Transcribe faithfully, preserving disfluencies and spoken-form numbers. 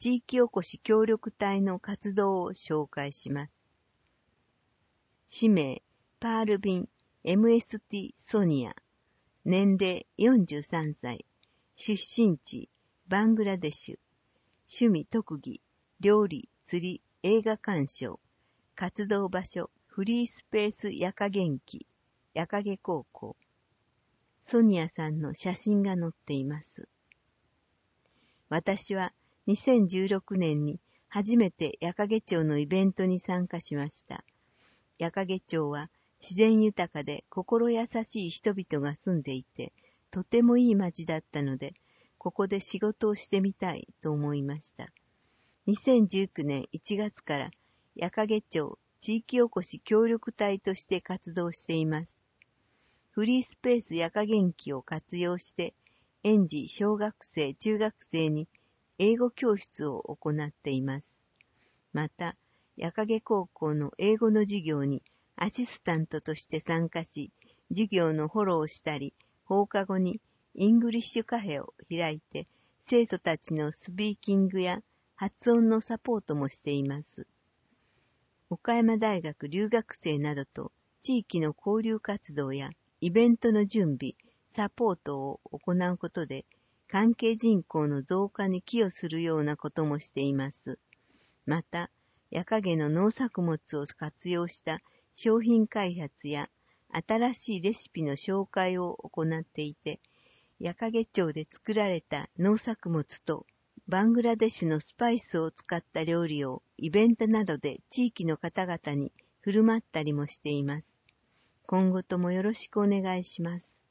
地域おこし協力隊の活動を紹介します。氏名、パールビン、エムエスティー ソニア。年齢よんじゅうさんさい。出身地、バングラデシュ。趣味特技、料理、釣り、映画鑑賞。活動場所、フリースペース夜間元気、夜影高校。ソニアさんの写真が載っています。私はにせんじゅうろくねんに初めて夜影町のイベントに参加しました。夜影町は自然豊かで心優しい人々が住んでいて、とてもいい町だったので、ここで仕事をしてみたいと思いました。にせんじゅうきゅうねんいちがつから夜影町地域おこし協力隊として活動しています。フリースペース夜間元気を活用して、園児、小学生、中学生に英語教室を行っています。また、夜影高校の英語の授業にアシスタントとして参加し、授業のフォローをしたり、放課後にイングリッシュカフェを開いて、生徒たちのスピーキングや発音のサポートもしています。岡山大学留学生などと地域の交流活動やイベントの準備、サポートを行うことで、関係人口の増加に寄与するようなこともしています。また、夜影の農作物を活用した商品開発や新しいレシピの紹介を行っていて、夜影町で作られた農作物とバングラデシュのスパイスを使った料理をイベントなどで地域の方々に振る舞ったりもしています。今後ともよろしくお願いします。